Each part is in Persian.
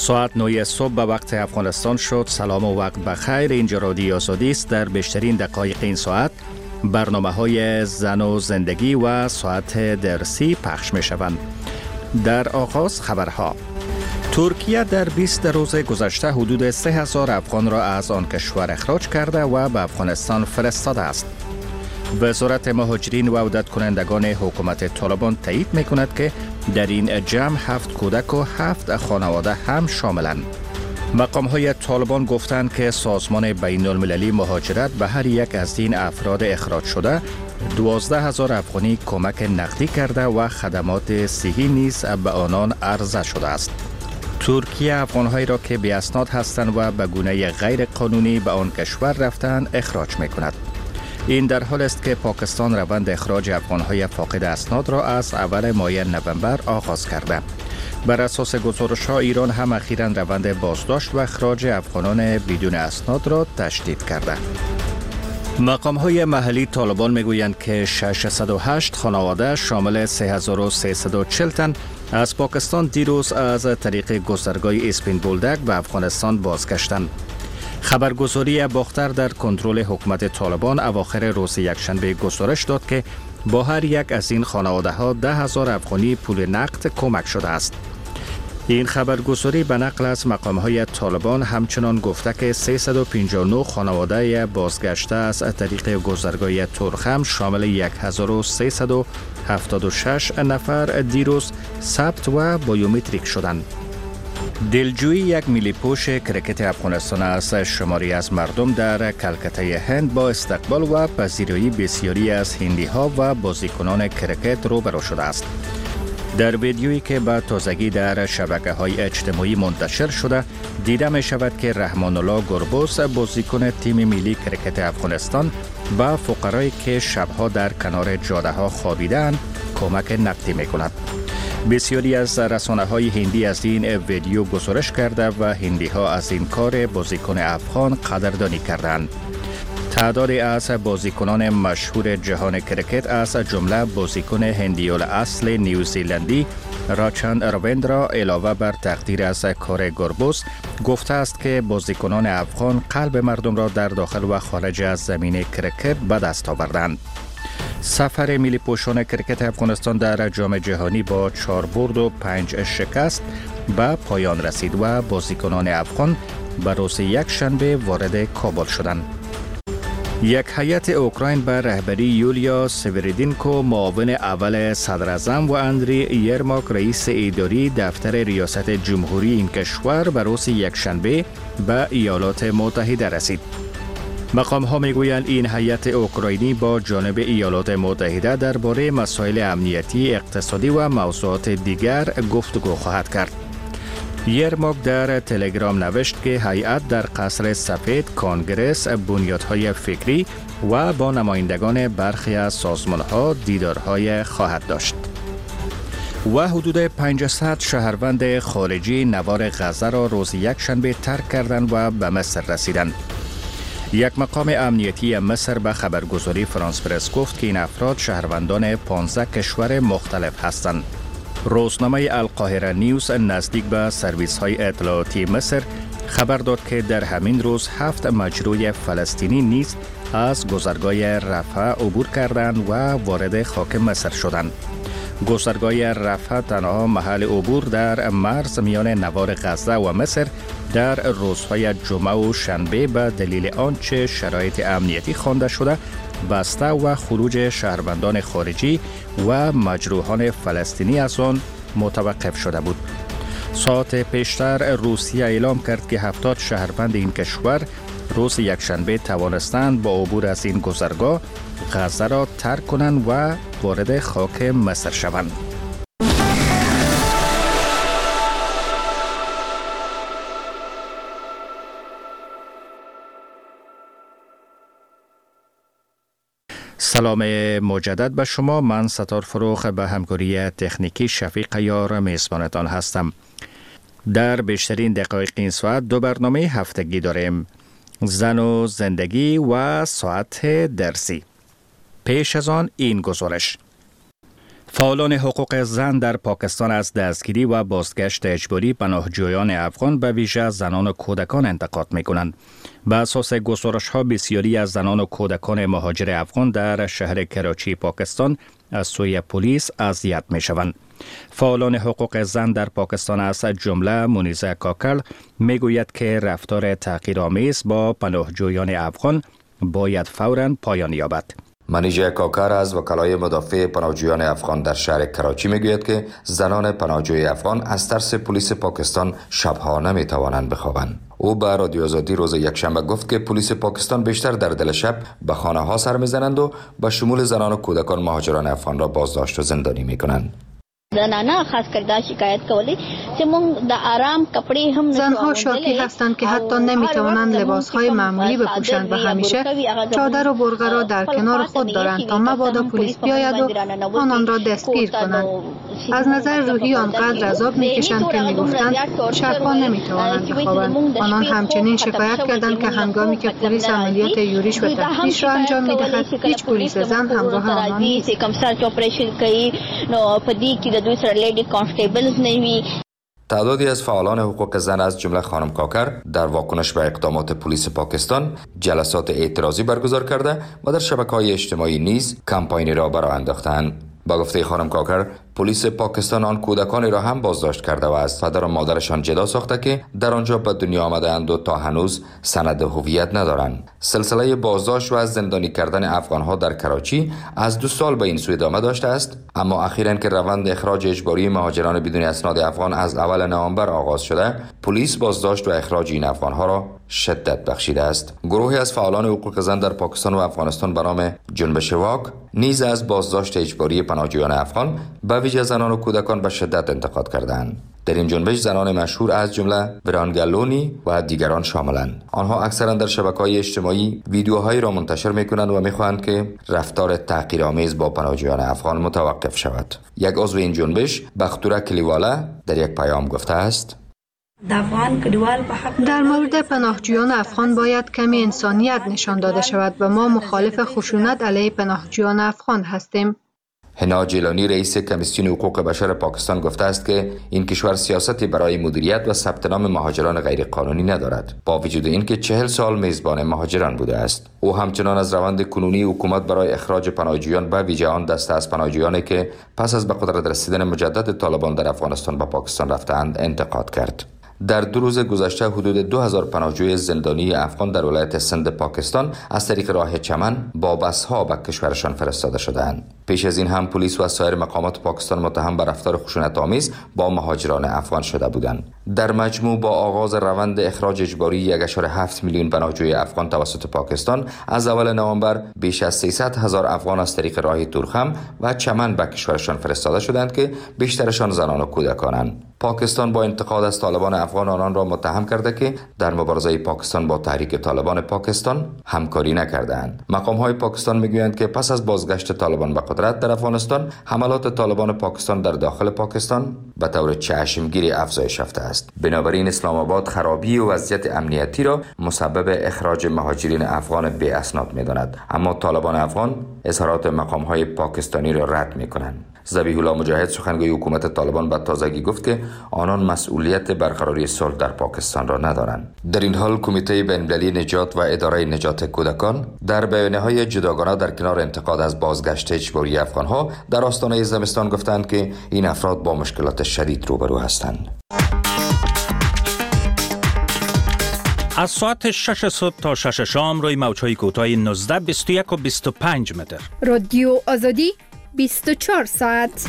ساعت 9 صبح به وقت افغانستان شد. سلام و وقت بخیر. اینجا رادیو آزادی است. در بیشترین دقایق این ساعت برنامه‌های زن و زندگی و ساعت درسی پخش می شوند. در آغاز خبرها. ترکیه در 20 روز گذشته حدود 3000 افغان را از آن کشور اخراج کرده و به افغانستان فرستاده است. وزارت مهاجرین و عودت کنندگان حکومت طالبان تایید می کند که در این جمع 7 کودک و 7 خانواده هم شاملند. مقام‌های طالبان گفتند که سازمان بین المللی مهاجرت به هر یک از این افراد اخراج شده 12000 افغانی کمک نقدی کرده و خدمات صحی نیز به آنان عرضه شده است. ترکیه افغان‌هایی را که بی اسناد هستند و به گونه غیر قانونی به آن کشور رفتند اخراج می کند. این در حال است که پاکستان روند اخراج افغان‌های فاقد اسناد را از اول ماه نوامبر آغاز کرده. بر اساس گزارش‌ها ایران هم اخیراً روند بازداشت و اخراج افغانان بدون اسناد را تشدید کرده. مقام‌های محلی طالبان می‌گویند که 608 خانواده شامل 3340 تن از پاکستان دیروز از طریق گذرگاه اسپین بولدک به افغانستان بازگشتند. خبرگزاری باختر در کنترل حکومت طالبان اواخر روز یکشنبه گزارش داد که با هر یک از این خانواده ها 10,000 افغانی پول نقد کمک شده است. این خبرگزاری به نقل از مقام‌های طالبان همچنان گفته که 359 خانواده بازگشته از طریق گذرگاه ترخم شامل 1376 نفر دیروز ثبت و بایومتریک شدند. دلجویی یک میلی‌پوش کرکت افغانستان از شماری از مردم در کلکته هند با استقبال و پذیرایی بسیاری از هندی‌ها و بازیکنان کرکت روبرو شده است. در ویدیویی که به تازگی در شبکه‌های اجتماعی منتشر شده دیده می شود که رحمان الله گربوس بازیکن تیم ملی کرکت افغانستان به فقرایی که شبها در کنار جاده‌ها خوابیدند کمک نقدی می کند. بسیاری از رسانه‌های هندی از این ویدیو گزارش کرده و هندی‌ها از این کار بازیکن افغان قدردانی کردند. تعدادی از بازیکنان مشهور جهان کرکت از جمله بازیکن هندی الاصل نیوزیلندی راچند رویندرا علاوه بر تقدیر از کار گربوس گفته است که بازیکنان افغان قلب مردم را در داخل و خارج از زمین کرکت به دست آوردند. سفر ملی پوشان کرکت افغانستان در جام جهانی با 4 برد و 5 شکست به پایان رسید و بازیکنان افغان به روز یکشنبه وارد کابل شدند. یک هیئت اوکراین به رهبری یولیا سویردینکو معاون اول صدر اعظم و اندری یرماک رئیس اداری دفتر ریاست جمهوری این کشور به روز یکشنبه به ایالات متحده رسید. مقام‌ها می‌گویند این هیئت اوکراینی با جانب ایالات متحده درباره مسائل امنیتی، اقتصادی و موضوعات دیگر گفتگو خواهد کرد. یرماک در تلگرام نوشت که هیئت در قصر سفید کنگره بنیادهای فکری و با نمایندگان برخی از سازمان‌ها دیدارهای خواهد داشت. و حدود 500 شهروند خارجی نوار غزه را روز یکشنبه ترک کردند و به مصر رسیدند. یک مقام امنیتی مصر به خبرگزاری فرانس پرس گفت که این افراد شهروندان 15 کشور مختلف هستند. روزنامه القاهره نیوز نزدیک به سرویس‌های اطلاعاتی مصر خبر داد که در همین روز 7 مجروح فلسطینی نیز از گذرگاه رفح عبور کردند و وارد خاک مصر شدند. گذرگاه رفح تنها محل عبور در مرز میان نوار غزه و مصر در روزهای جمعه و شنبه به دلیل آنچه شرایط امنیتی خوانده شده بسته و خروج شهروندان خارجی و مجروحان فلسطینی از آن متوقف شده بود. ساعت پیشتر روسیه اعلام کرد که 70 شهروند این کشور روز یکشنبه توانستند با عبور از این گذرگاه غزه را ترک کنند و وارد خاک مصر شوند. سلام مجدد به شما. من ستار فروخ به همکاری تکنیکی شفیق یار میزبانتان هستم. در بیشترین دقایق این ساعت 2 برنامه هفتگی داریم: زن و زندگی و ساعت درسی. پیش از آن این گزارش: فعالان حقوق زن در پاکستان از دستگیری و بازگشت اجباری پناهجویان افغان به ویژه زنان و کودکان انتقاد می‌کنند. به اساس گزارش‌ها بسیاری از زنان و کودکان مهاجر افغان در شهر کراچی پاکستان از سوی پلیس اذیت می‌شوند. فعالان حقوق زن در پاکستان از جمله منیزه کاکل میگوید که رفتار تحقیرآمیز با پناهجویان افغان باید فوراً پایان یابد. منیژه کاکر از وکلای مدافع پناهجویان افغان در شهر کراچی میگوید که زنان پناهجوی افغان از ترس پلیس پاکستان شبها نمیتوانند بخوابند. او به رادیو آزادی روز یکشنبه گفت که پلیس پاکستان بیشتر در دل شب به خانه ها سر میزنند و به شمول زنان و کودکان مهاجران افغان را بازداشت و زندانی میکنند. زنها شاکی هستند که حتی نمیتوانند لباسهای معمولی بپوشند و همیشه چادر و برقه را در کنار خود دارند تا مبادا پلیس بیاید و آنان را دستگیر کنند. از نظر روحی آنقدر عذاب میکشند که میگفتند شبها نمیتوانند بخوابند. آنان همچنین شکایت کردند که هنگامی که پلیس عملیات یورش و تفتیش را انجام میدهد هیچ پلیس زن همراه آنان نیست. تعدادی از فعالان حقوق زن از جمله خانم کاکر در واکنش به اقدامات پلیس پاکستان جلسات اعتراضی برگزار کرده و در شبکه‌های اجتماعی نیز کمپاینی را برآ انداختند. با گفته خانم کاکر، پلیس پاکستان آن کودکانی را هم بازداشت کرده و از پدر و مادرشان جدا ساخته که در آنجا به دنیا آمده‌اند و تا هنوز سند هویت ندارند. سلسله بازداشت و از زندانی کردن افغان‌ها در کراچی از 2 سال به این سو ادامه داشته است، اما اخیراً که روند اخراج اجباری مهاجران بدون اسناد افغان از اول نوامبر آغاز شده، پلیس بازداشت و اخراج این افغان‌ها را شدت بخشیده است. گروهی از فعالان حقوق زن در پاکستان و افغانستان به نام جنبش واک نیز از بازداشت اجباری پناهجویان افغان به ویژه زنان و کودکان به شدت انتقاد کردند. در این جنبش زنان مشهور از جمله برانگلونی و دیگران شاملند. آنها اکثرا در شبکه‌های اجتماعی ویدیوهایی را منتشر می‌کنند و می‌خواهند که رفتار تحقیرآمیز با پناهجویان افغان متوقف شود. یک عضو این جنبش، بختوره کلیواله، در یک پیام گفته است: در مورد پناهجویان افغان باید کمی انسانیت نشان داده شود و ما مخالف خشونت علیه پناهجویان افغان هستیم. حنا جیلانی رئیس کمیسیون حقوق بشر پاکستان گفته است که این کشور سیاستی برای مدیریت و ثبت نام مهاجران غیرقانونی ندارد، با وجود اینکه 40 سال میزبان مهاجران بوده است. او همچنان از روند کنونی حکومت برای اخراج پناهجویان به ویژه آن دسته از پناهجویانی که پس از به قدرت رسیدن مجدد طالبان در افغانستان به پاکستان رفتند انتقاد کرد. در 2 روز گذشته حدود 2000 پناهجوی زندانی افغان در ولایت سند پاکستان از طریق راه چمن با بس‌ها به کشورشان فرستاده شدند. پیش از این هم پلیس و سایر مقامات پاکستان متهم به رفتار خشونت‌آمیز با مهاجران افغان شده بودند. در مجموع با آغاز روند اخراج اجباری 1.7 میلیون پناهجوی افغان توسط پاکستان از اول نوامبر بیش از 300,000 افغان از طریق راه تورخم و چمن به کشورشان فرستاده شدند که بیشترشان زنان و کودکانند. پاکستان با انتقاد از طالبان افغان آنان را متهم کرده که در مبارزه پاکستان با تحریک طالبان پاکستان همکاری نکردند. مقام‌های پاکستان میگویند که پس از بازگشت طالبان به قدرت در افغانستان، حملات طالبان پاکستان در داخل پاکستان به طور چشمگیری افزایش یافته است. بنابراین اسلام آباد خرابی و وضعیت امنیتی را مسبب اخراج مهاجرین افغان بی اسناد می‌داند، اما طالبان افغان اظهارات مقام‌های پاکستانی را رد می‌کنند. ذبیح الله مجاهد سخنگوی حکومت طالبان به تازگی گفت که آنان مسئولیت برقراری صلح در پاکستان را ندارند. در این حال کمیته بین‌المللی نجات و اداره نجات کودکان در بیانیه‌های جداگانه در کنار انتقاد از بازگشت اجباری افغان‌ها در آستانه زمستان گفتند که این افراد با مشکلات شدید روبرو هستند. از ساعت 6 صبح تا 6 شام روی موج‌های کوتاه 19، 21 و 25 متر. رادیو آزادی 24 ساعت.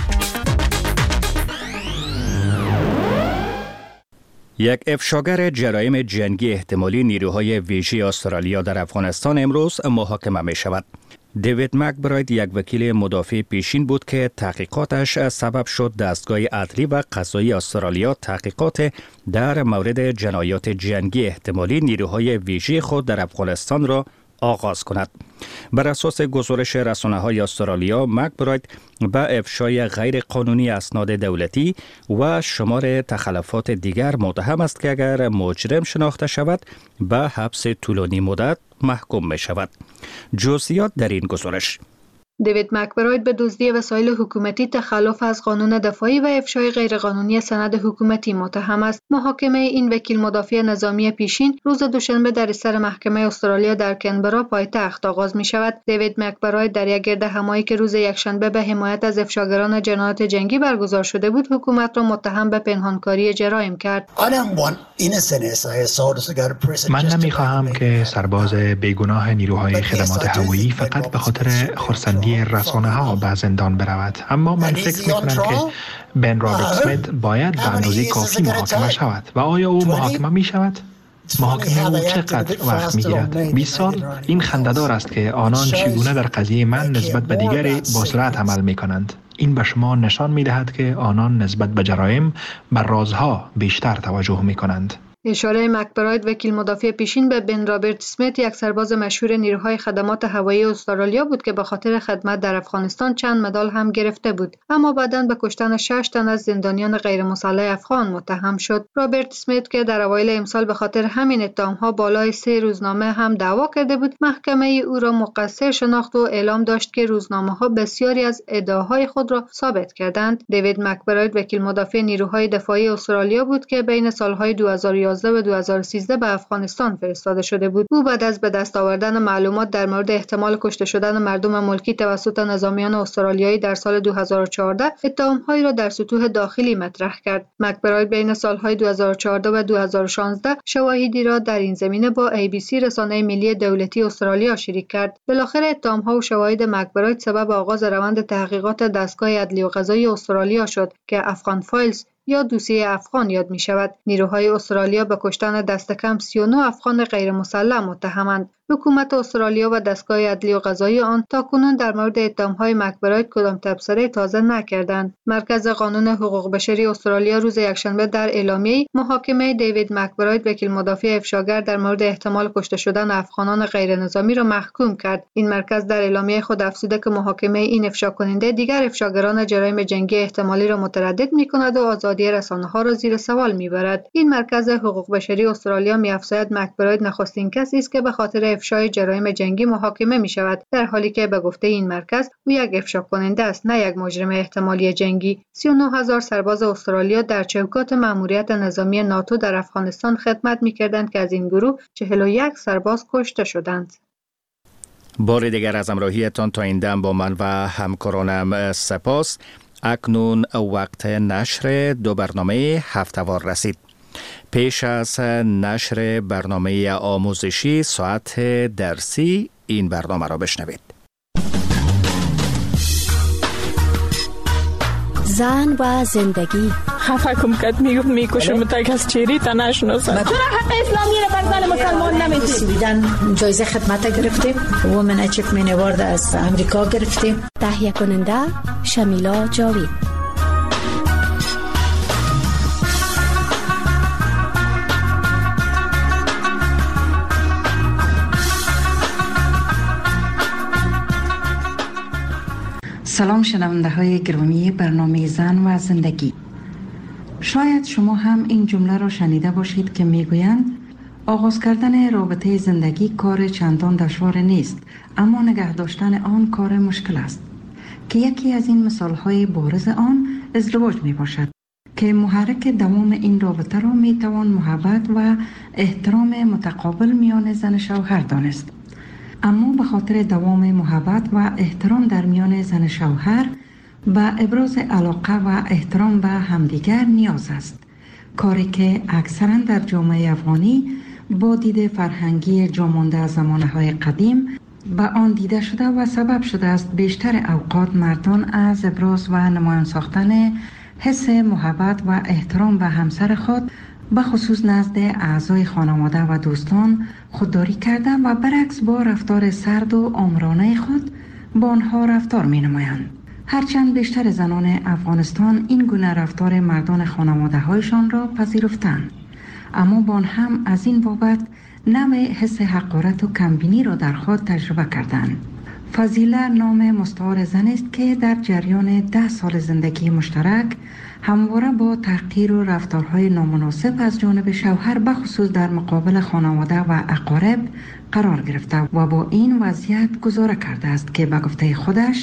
یک افشاگر جرایم جنگی احتمالی نیروهای ویژه استرالیا در افغانستان امروز محاکمه می شود. دیوید مکبراید یک وکیل مدافع پیشین بود که تحقیقاتش سبب شد دستگاه عدلی و قضایی استرالیا تحقیقات در مورد جنایات جنگی احتمالی نیروهای ویژه خود در افغانستان را آغاز کند. بر اساس گزارش رسانه‌های استرالیا، مکبراید به افشای غیر قانونی اسناد دولتی و شمار تخلفات دیگر متهم است که اگر مجرم شناخته شود به حبس طولانی مدت محکوم می شود. جزئیات در این گزارش. دیوید مکبراید به دزدی وسایل حکومتی، تخلف از قانون دفاعی و افشای غیرقانونی سند حکومتی متهم است. محاکمه این وکیل مدافع نظامی پیشین روز دوشنبه در سر محکمه استرالیا در کنبرا پایتخت آغاز می شود. دیوید مکبراید در یک گردهمایی که روز یکشنبه به حمایت از افشاگران جنایات جنگی برگزار شده بود، حکومت را متهم به پنهانکاری جرایم کرد. من نمیخواهم که سرباز بیگناه نیروهای خدمات هوایی فقط به خاطر خرسندی رسانه ها به زندان برود، اما من فکر میکنم که بن رابرت اسمیت باید به اندازه کافی محاکمه شود. و آیا او محاکمه می شود؟ محاکمه او چقدر وقت می گیرد؟ 20 سال؟ این خنده‌دار است که آنان چگونه در قضیه من نسبت به دیگری با سرعت عمل می کنند. این به شما نشان می دهد که آنان نسبت به جرایم بر رازها بیشتر توجه می کنند. اشاره مکبراید وکیل مدافع پیشین به بن رابرت اسمیت، یک سرباز مشهور نیروهای خدمات هوایی استرالیا بود که به خاطر خدمت در افغانستان چند مدال هم گرفته بود، اما بعداً به کشتن 6 تن از زندانیان غیر مسلح افغان متهم شد. رابرت اسمیت که در اوایل امسال به خاطر همین اتهام‌ها بالای 3 روزنامه هم دعوا کرده بود، محکمه او را مقصر شناخت و اعلام داشت که روزنامه‌ها بسیاری از ادعاهای خود را ثابت کردند. دیوید مکبراید وکیل مدافع نیروهای دفاعی استرالیا بود که بین سالهای 2011 و 2013 به افغانستان فرستاده شده بود. او بعد از به دست آوردن معلومات در مورد احتمال کشته شدن مردم ملکی توسط نظامیان استرالیایی در سال 2014 اتهام‌هایی را در سطوح داخلی مطرح کرد. مکبراید بین سالهای 2014 و 2016 شواهدی را در این زمینه با ABC رسانه ملی دولتی استرالیا شریک کرد. بالاخره اتهام‌ها و شواهد مکبراید سبب آغاز روند تحقیقات دستگاه عدلی و قضایی استرالیا شد که افغان فایلز یا دوسیه افغان یاد می شود. نیروهای استرالیا به کشتن دست کم 39 افغان غیر مسلح متهمند. حکومت استرالیا و دستگاه عدلی و قضایی آن تاکنون در مورد اتهام‌های مکبراید کدام تبصره تازه نکردند. مرکز قانون حقوق بشری استرالیا روز یکشنبه در اعلامیه‌ای محاکمه دیوید مکبراید وکیل مدافع افشاگر در مورد احتمال کشته شدن افغانان غیر نظامی را محکوم کرد. این مرکز در اعلامیه خود افزوده که محاکمه این افشا کننده دیگر افشاگران جرایم جنگی احتمالی را متردد می‌کند و آزادی رسانه‌ها را زیر سوال می‌برد. این مرکز حقوق بشری استرالیا می‌افزاید مکبراید نخستین کسی است که به خاطر افشای جرایم جنگی محاکمه می شود، در حالی که به گفته این مرکز او یک افشا کننده است، نه یک مجرم احتمالی جنگی. 39,000 سرباز استرالیا در چوکات مأموریت نظامی ناتو در افغانستان خدمت می کردند که از این گروه 41 سرباز کشته شدند. بار دیگر از همراهیتان تا این دم با من و همکارانم سپاس. اکنون وقت نشر 2 برنامه هفته‌وار رسید. پیش از نشر برنامه آموزشی ساعت درسی این برنامه را بشنوید. زن و زندگی. خفه کم کد میکشم تک از چیری تا نشناسم. چرا حق اسلامی را بر زن مسلمان نمیدید؟ سویدن جایزه خدمت گرفتیم. وومن اچیومنت اوارد از امریکا گرفتیم. تهیه کننده شمیلا جاوید. سلام شنونده های گرامی برنامه زن و زندگی. شاید شما هم این جمله را شنیده باشید که میگویند آغاز کردن رابطه زندگی کار چندان دشوار نیست، اما نگه داشتن آن کار مشکل است، که یکی از این مثال های بارز آن ازدواج می باشد که محرک دوام این رابطه را می توان محبت و احترام متقابل میان زن شوهر دانست. اما به خاطر دوام محبت و احترام در میان زن شوهر به ابراز علاقه و احترام به همدیگر نیاز است، کاری که اکثرا در جامعه افغانی با دید فرهنگی جامانده از زمانهای قدیم به آن دیده شده و سبب شده است بیشتر اوقات مردان از ابراز و نمایان ساختن حس محبت و احترام به همسر خود به خصوص نزد اعضای خانواده و دوستان خودداری کرده و برعکس با رفتار سرد و آمرانه خود با آنها رفتار می نمایند. هرچند بیشتر زنان افغانستان این گونه رفتار مردان خانواده هایشان را پذیرفتند، اما با هم از این بابت نوع حس حقارت و کمبینی را در خود تجربه کردند. فضیله نام مستعار زن است که در جریان 10 سال زندگی مشترک همواره با تحقیر و رفتارهای نامناسب از جانب شوهر به خصوص در مقابل خانواده و اقارب قرار گرفته و با این وضعیت گذاره کرده است که به گفته خودش